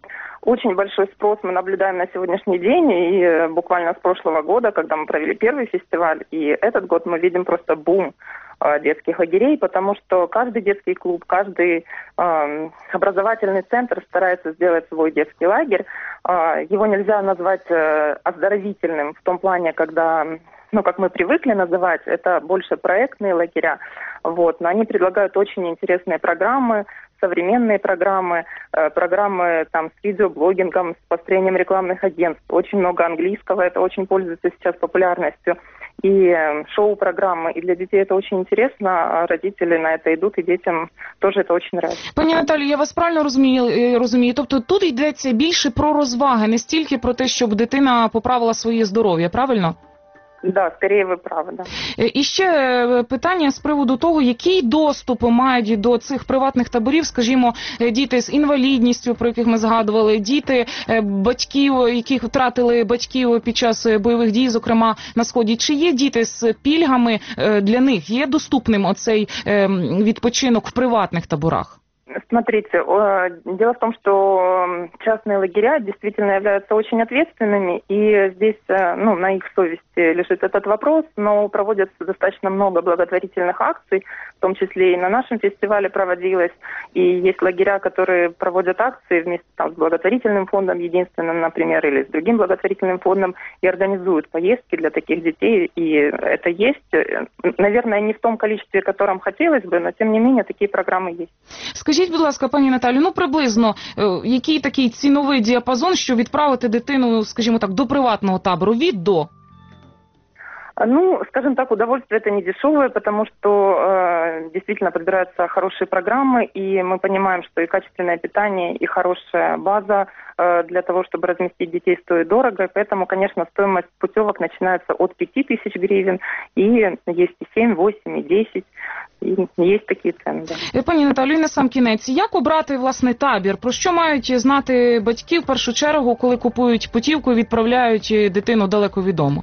Очень большой спрос мы наблюдаем на сегодняшний день, и буквально с прошлого года, когда мы провели первый фестиваль, и этот год мы видим просто бум детских лагерей, потому что каждый детский клуб, каждый э, образовательный центр старается сделать свой детский лагерь. Э, его нельзя назвать э, оздоровительным в том плане, когда, ну, как мы привыкли называть, это больше проектные лагеря. Вот. Но они предлагают очень интересные программы, современные программы, э, программы там, с видеоблогингом, с построением рекламных агентств. Очень много английского, это очень пользуется сейчас популярностью. И шоу-программы. И для детей это очень интересно, родители на это йдуть, і дітям теж це дуже нравится. Пані Наталі, я вас правильно розумію, розумію? Тобто тут йдеться більше про розваги, не стільки про те, щоб дитина поправила своє здоров'я, правильно? Да, скоріше ви праві, да. І ще питання з приводу того, який доступ мають до цих приватних таборів, скажімо, діти з інвалідністю, про яких ми згадували, діти батьків, які втратили батьків під час бойових дій, зокрема на Сході. Чи є діти з пільгами для них? Є доступним оцей відпочинок в приватних таборах? Смотрите, дело в том, что частные лагеря действительно являются очень ответственными, и здесь, ну, на их совести лежит этот вопрос, но проводятся достаточно много благотворительных акций, в том числе и на нашем фестивале проводилось, и есть лагеря, которые проводят акции вместе там, с благотворительным фондом единственным, например, или с другим благотворительным фондом, и организуют поездки для таких детей, и это есть, наверное, не в том количестве, котором хотелось бы, но тем не менее такие программы есть. Скажіть, будь ласка, пані Наталю, ну приблизно, який такий ціновий діапазон, щоб відправити дитину, скажімо так, до приватного табору, від до? Ну, скажем так, удовольствие это не дешевое, потому что э, действительно подбираются хорошие программы, и мы понимаем, что и качественное питание, и хорошая база э, для того, чтобы разместить детей, стоит дорого. Поэтому, конечно, стоимость путевок начинается от пяти тысяч гривен, и есть и семь, восемь, и десять. І є такі ціни, да. Пані Наталю, і на сам кінець, як обрати, власне, табір? Про що мають знати батьки в першу чергу, коли купують путівку і відправляють дитину далеко від дому?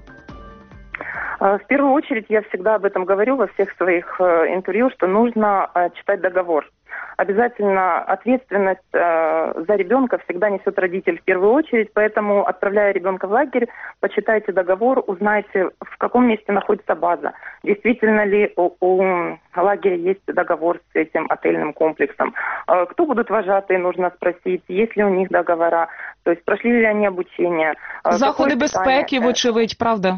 В первую очередь я всегда об этом говорю во всех своих интервью, что нужно читать договор. Обязательно ответственность э, за ребенка всегда несет родитель в первую очередь, поэтому, отправляя ребенка в лагерь, почитайте договор, узнайте, в каком месте находится база. Действительно ли у, у лагеря есть договор с этим отельным комплексом. Э, кто будут вожатые, нужно спросить, есть ли у них договора, то есть прошли ли они обучение. Э, заходи безпеки, вочевидь, правда?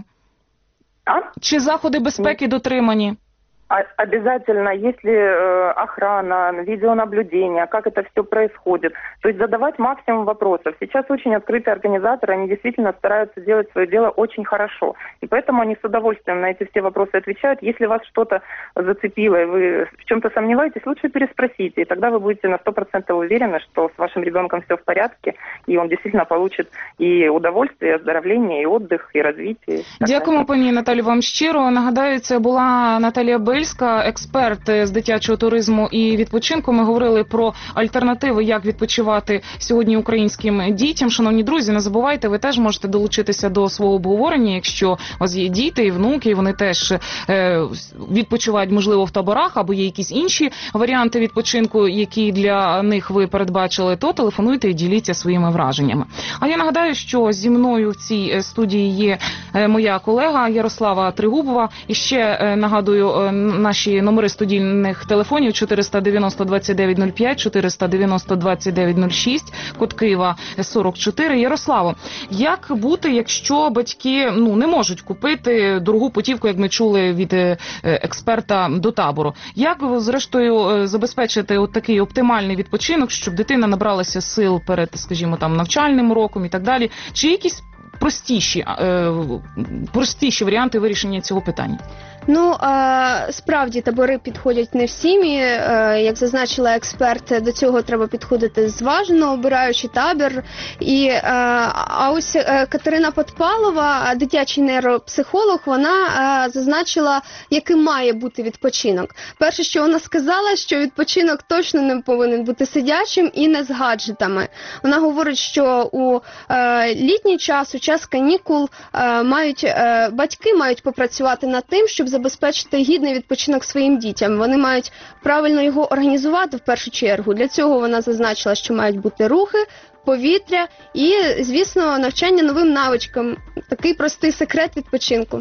А? Чи заходи безпеки дотримані? Обязательно, если э, охрана, видеонаблюдение, как это все происходит. То есть задавать максимум вопросов. Сейчас очень открытые организаторы, они действительно стараются делать свое дело очень хорошо. И поэтому они с удовольствием на эти все вопросы отвечают. Если вас что-то зацепило, и вы в чем-то сомневаетесь, лучше переспросите. И тогда вы будете на сто процентов уверены, что с вашим ребенком все в порядке, и он действительно получит и удовольствие, и оздоровление, и отдых, и развитие. Дякуємо, пані Наталі, вам щиро. Нагадаю, це була Наталія Бельська, експерт з дитячого туризму і відпочинку. Ми говорили про альтернативи, як відпочивати сьогодні українським дітям. Шановні друзі, не забувайте, ви теж можете долучитися до свого обговорення, якщо у вас є діти і внуки, і вони теж е, відпочивають, можливо, в таборах, або є якісь інші варіанти відпочинку, які для них ви передбачили, то телефонуйте і діліться своїми враженнями. А я нагадаю, що зі мною в цій студії є моя колега Ярослава Тригубова. І ще нагадую наші номери студійних телефонів чотириста дев'яносто двадцять дев'ять нуль п'ять, чотириста дев'яносто двадцять дев'ять нуль шість, код Києва сорок чотири. Ярославо, як бути, якщо батьки ну не можуть купити дорогу путівку, як ми чули від експерта, до табору? Як, зрештою, забезпечити от такий оптимальний відпочинок, щоб дитина набралася сил перед, скажімо, там навчальним роком і так далі? Чи якісь простіші, е, простіші варіанти вирішення цього питання? Ну, справді, табори підходять не всім, і, як зазначила експерт, до цього треба підходити зважено, обираючи табір. І, а ось Катерина Подпалова, дитячий нейропсихолог, вона зазначила, яким має бути відпочинок. Перше, що вона сказала, що відпочинок точно не повинен бути сидячим і не з гаджетами. Вона говорить, що у літній час, у час канікул, мають, батьки мають попрацювати над тим, щоб забезпечити гідний відпочинок своїм дітям. Вони мають правильно його організувати в першу чергу. Для цього вона зазначила, що мають бути рухи, повітря і, звісно, навчання новим навичкам. Такий простий секрет відпочинку.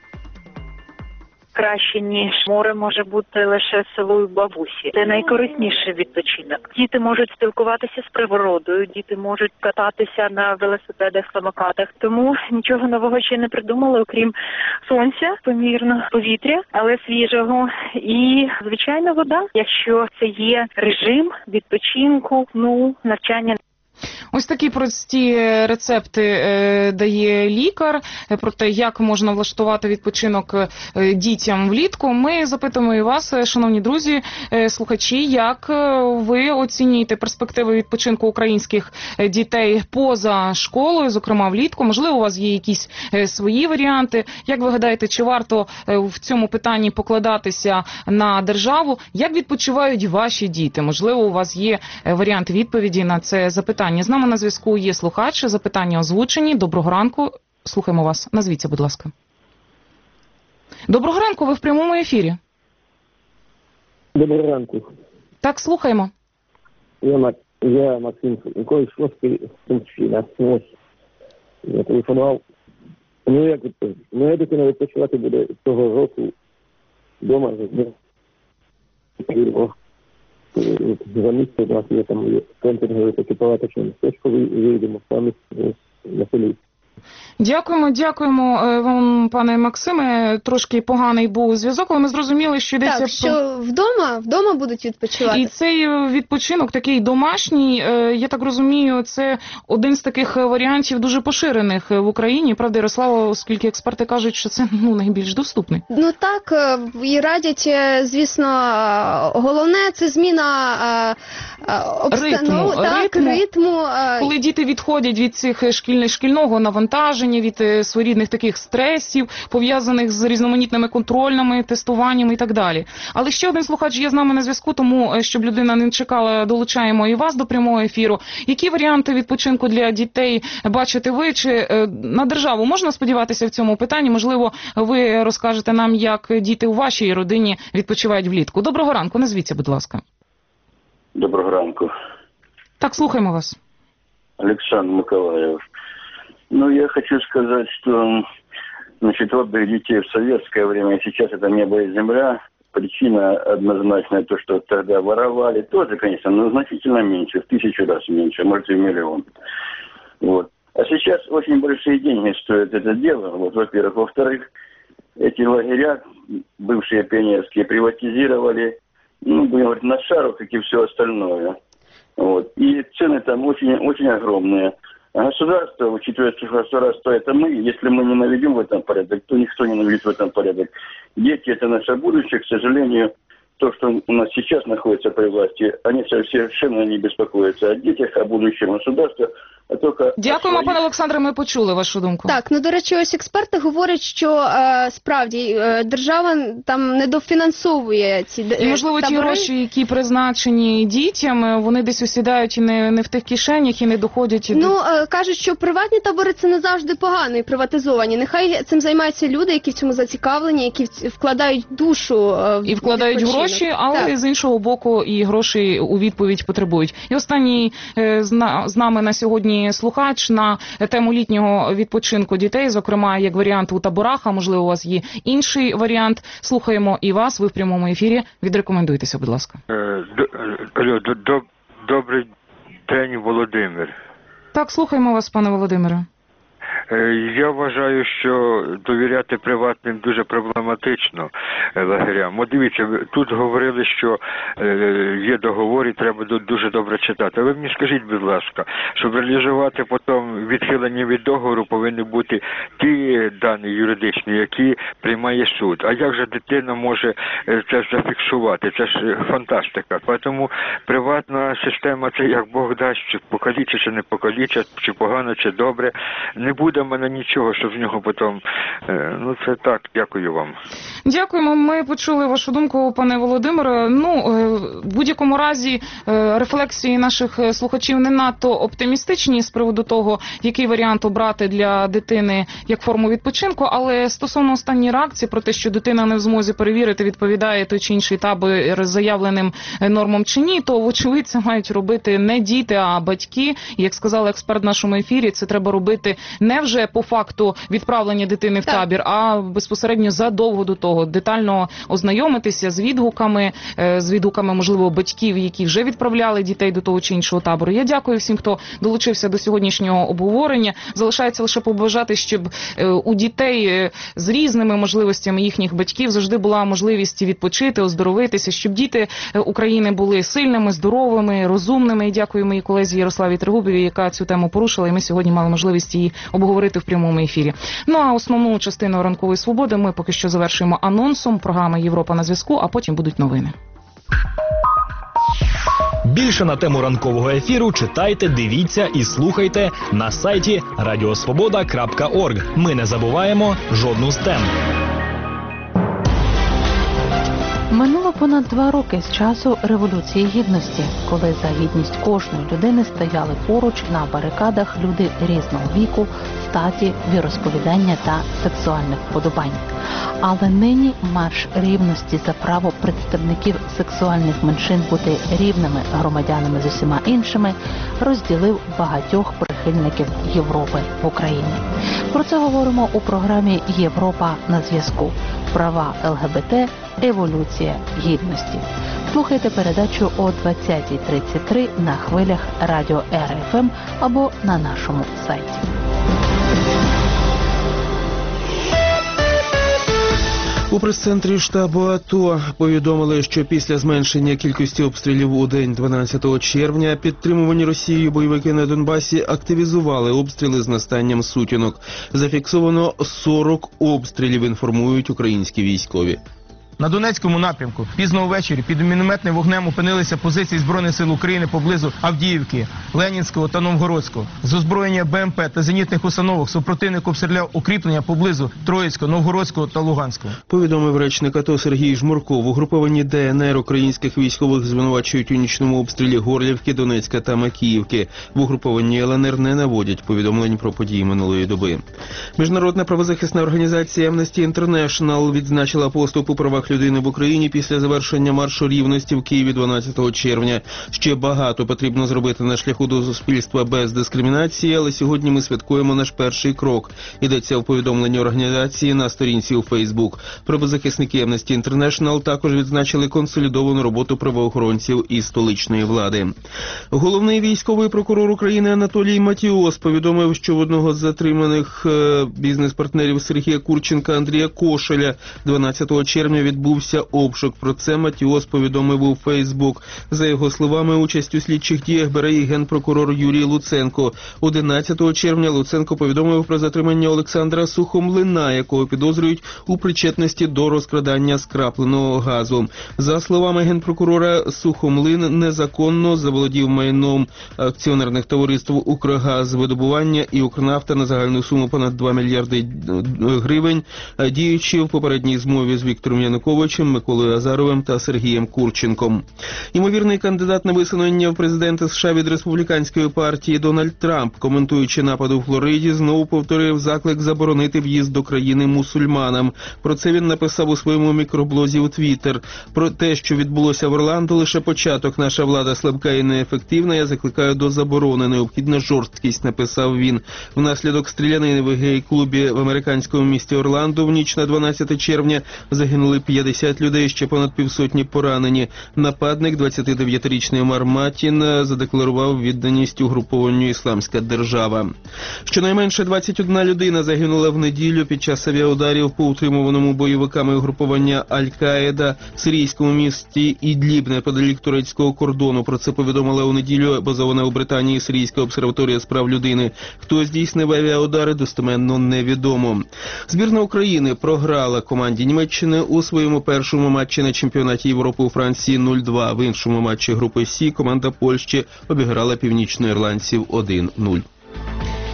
Краще, ніж море, може бути лише село бабусі. Це найкорисніший відпочинок. Діти можуть спілкуватися з природою, діти можуть кататися на велосипедах, самокатах. Тому нічого нового ще не придумали, окрім сонця, помірно повітря, але свіжого. І, звичайно, вода, якщо це є режим відпочинку, ну, навчання. Ось такі прості рецепти е, дає лікар е, про те, як можна влаштувати відпочинок е, дітям влітку. Ми запитуємо і вас, е, шановні друзі, е, слухачі, як е, ви оцінюєте перспективи відпочинку українських е, дітей поза школою, зокрема влітку. Можливо, у вас є якісь е, свої варіанти. Як ви гадаєте, чи варто е, в цьому питанні покладатися на державу? Як відпочивають ваші діти? Можливо, у вас є е, варіант відповіді на це запитання. З нами на зв'язку є слухач, запитання озвучені. Доброго ранку. Слухаємо вас. Назвіться, будь ласка. Доброго ранку, ви в прямому ефірі. Доброго ранку. Так, слухаємо. Я, Мак... я Максим Николаевич Шостий, Сумщина. Ось. Я телефонував. Ну, як відповідь? Моя дитина відпочивати буде цього року вдома. За місце у нас є там кемпінгове таке палаточне містечко, вийдемо самі на селі. Дякуємо, дякуємо вам, пане Максиме. Трошки поганий був зв'язок, але ми зрозуміли, що йдеться так, що про... вдома, вдома будуть відпочивати. І цей відпочинок такий домашній, я так розумію, це один з таких варіантів дуже поширених в Україні. Правда, Ярослава, оскільки експерти кажуть, що це ну, найбільш доступний. Ну так, і радять, звісно, головне це зміна обстанови, ритму, так, ритму, ритму. Коли діти відходять від цих шкільних, шкільного навантаження, від своєрідних таких стресів, пов'язаних з різноманітними контрольними, тестуваннями і так далі. Але ще один слухач є з нами на зв'язку, тому, щоб людина не чекала, долучаємо і вас до прямого ефіру. Які варіанти відпочинку для дітей бачите ви? Чи на державу можна сподіватися в цьому питанні? Можливо, ви розкажете нам, як діти у вашій родині відпочивають влітку. Доброго ранку, назвіться, будь ласка. Доброго ранку. Так, слухаємо вас. Александр Миколаев. Ну, я хочу сказать, что, значит, отдых детей в советское время и сейчас это небо и земля. Причина однозначная, то, что тогда воровали, тоже, конечно, но значительно меньше, в тысячу раз меньше, может, и в миллион. Вот. А сейчас очень большие деньги стоит это дело, вот, во-первых. Во-вторых, эти лагеря, бывшие пионерские, приватизировали, ну, будем говорить, на шару, как и все остальное. Вот. И цены там очень, очень огромные. А государство, учитывая, что государство это мы, если мы не наведем в этом порядок, то никто не наведет в этом порядок. Дети это наше будущее, к сожалению, то, что у нас сейчас находится при власти, они совершенно не беспокоятся о детях, о будущем государства. Дякуємо, пане Олександре, ми почули вашу думку. Так, ну, до речі, ось експерти говорять, що е, справді е, держава там недофінансовує ці табори. І, можливо, ті гроші, які призначені дітям, вони десь усідають і не, не в тих кишенях, і не доходять. Ну, до... е, кажуть, що приватні табори це не завжди погано і приватизовані. Нехай цим займаються люди, які в цьому зацікавлені, які вкладають душу е, в І вкладають відпочинок. Гроші, але так. з іншого боку і гроші у відповідь потребують. І останній е, з нами на сьогодні слухач на тему літнього відпочинку дітей, зокрема, як варіант у таборах, а можливо у вас є інший варіант. Слухаємо і вас, ви в прямому ефірі. Відрекомендуйтеся, будь ласка. Алло, добрий день, Володимир. Так, слухаємо вас, пане Володимире. Я вважаю, що довіряти приватним дуже проблематично лагерям. От дивіться, тут говорили, що є договори, треба дуже добре читати. Ви мені скажіть, будь ласка, щоб реалізувати потім відхилення від договору, повинні бути ті дані юридичні, які приймає суд. А як же дитина може це зафіксувати? Це ж фантастика. Тому приватна система, це як Бог дасть, чи покалічить, чи не покалічить, чи погано, чи добре, не буде буде в мене нічого, щоб з нього потім... Е, ну це так, дякую вам. Дякуємо, ми почули вашу думку, пане Володимире. Ну, в будь-якому разі рефлексії наших слухачів не надто оптимістичні з приводу того, який варіант обрати для дитини як форму відпочинку, але стосовно останньої реакції про те, що дитина не в змозі перевірити, відповідає той чи інший табір заявленим нормам чи ні, то вочевидь це мають робити не діти, а батьки. І, як сказав експерт в нашому ефірі, це треба робити не вже по факту відправлення дитини в табір, а безпосередньо задовго до того, детально ознайомитися з відгуками, з відгуками, можливо, батьків, які вже відправляли дітей до того чи іншого табору. Я дякую всім, хто долучився до сьогоднішнього обговорення. Залишається лише побажати, щоб у дітей з різними можливостями їхніх батьків завжди була можливість відпочити, оздоровитися, щоб діти України були сильними, здоровими, розумними. І дякую моїй колезі Ярославі Трегубовій, яка цю тему порушила, і ми сьогодні мали можливість її обговорити в прямому ефірі. Ну а основну частину ранкової свободи ми поки що завершуємо анонсом програми «Європа на зв'язку», а потім будуть новини. Більше на тему ранкового ефіру читайте, дивіться і слухайте на сайті радіосвобода крапка орг. Ми не забуваємо жодну з тем. Минуло понад два роки з часу Революції Гідності, коли за гідність кожної людини стояли поруч на барикадах люди різного віку, статі, віросповідання та сексуальних вподобань. Але нині марш рівності за право представників сексуальних меншин бути рівними громадянами з усіма іншими розділив багатьох прихильників Європи в Україні. Про це говоримо у програмі «Європа на зв'язку». Права ЛГБТ, еволюція гідності. Слухайте передачу о двадцятій тридцять три на хвилях радіо Р Ф М або на нашому сайті. У прес-центрі штабу АТО повідомили, що після зменшення кількості обстрілів у день дванадцятого червня підтримувані Росією бойовики на Донбасі активізували обстріли з настанням сутінок. Зафіксовано сорок обстрілів, інформують українські військові. На Донецькому напрямку пізно ввечері під мінометним вогнем опинилися позиції Збройних сил України поблизу Авдіївки, Ленінського та Новгородського. З озброєння Б М П та зенітних установок супротивник обстріляв укріплення поблизу Троїцького, Новгородського та Луганського. Повідомив речник АТО Сергій Жмурко. В угрупованні Д Н Р українських військових звинувачують у нічному обстрілі Горлівки, Донецька та Макіївки. В угрупованні Л Н Р не наводять повідомлень про події минулої доби. Міжнародна правозахисна організація Amnesty International відзначила поступ у правах людини в Україні після завершення маршу рівності в Києві дванадцятого червня. Ще багато потрібно зробити на шляху до суспільства без дискримінації, але сьогодні ми святкуємо наш перший крок. Йдеться в повідомленні організації на сторінці у Фейсбук. Правозахисники Amnesty International також відзначили консолідовану роботу правоохоронців і столичної влади. Головний військовий прокурор України Анатолій Матіос повідомив, що в одного з затриманих бізнес-партнерів Сергія Курченка Андрія Кошеля дванадцятого червня відбувся обшук. Про це Матіос повідомив у Фейсбук. За його словами, участь у слідчих діях бере і генпрокурор Юрій Луценко. одинадцятого червня Луценко повідомив про затримання Олександра Сухомлина, якого підозрюють у причетності до розкрадання скрапленого газу. За словами генпрокурора, Сухомлин незаконно заволодів майном акціонерних товариств «Укргазвидобування» і «Укрнафта» на загальну суму понад два мільярди гривень, діючи в попередній змові з Віктором Януковичем, Миколою Азаровим та Сергієм Курченком. Ймовірний кандидат на висунення в президенти США від республіканської партії Дональд Трамп, коментуючи напад у Флориді, знову повторив заклик заборонити в'їзд до країни мусульманам. Про це він написав у своєму мікроблозі у Твіттер. Про те, що відбулося в Орландо, лише початок. Наша влада слабка і неефективна. Я закликаю до заборони. Необхідна жорсткість, написав він. Внаслідок стрілянини в гей-клубі в американському місті Орландо в ніч на дванадцяте червня загинули п'ятдесят людей, ще понад півсотні поранені. Нападник, двадцятидев'ятирічний Омар Матін, задекларував відданість угрупованню «Ісламська держава». Щонайменше двадцять одна людина загинула в неділю під час авіаударів по утримуваному бойовиками угрупування Аль-Каїда в сирійському місті Ідліб неподалік турецького кордону. Про це повідомила у неділю базована у Британії Сирійська обсерваторія з прав людини. Хто здійснив авіаудари, достеменно невідомо. Збірна України програла команді Німеччини у своєму першому матчі на чемпіонаті Європи у Франції нуль два. В іншому матчі групи Сі команда Польщі обіграла північноірландців один нуль.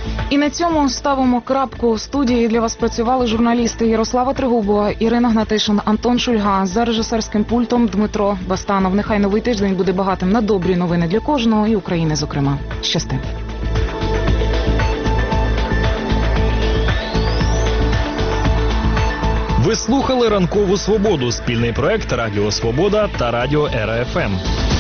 І на цьому ставимо крапку. В студії для вас працювали журналісти Ярослава Тригубова, Ірина Гнатишин, Антон Шульга. За режисерським пультом Дмитро Бастанов. Нехай новий тиждень буде багатим на добрі новини для кожного і України, зокрема. Щасти. Ви слухали «Ранкову свободу» – спільний проект Радіо Свобода та Радіо Ера Еф Ем.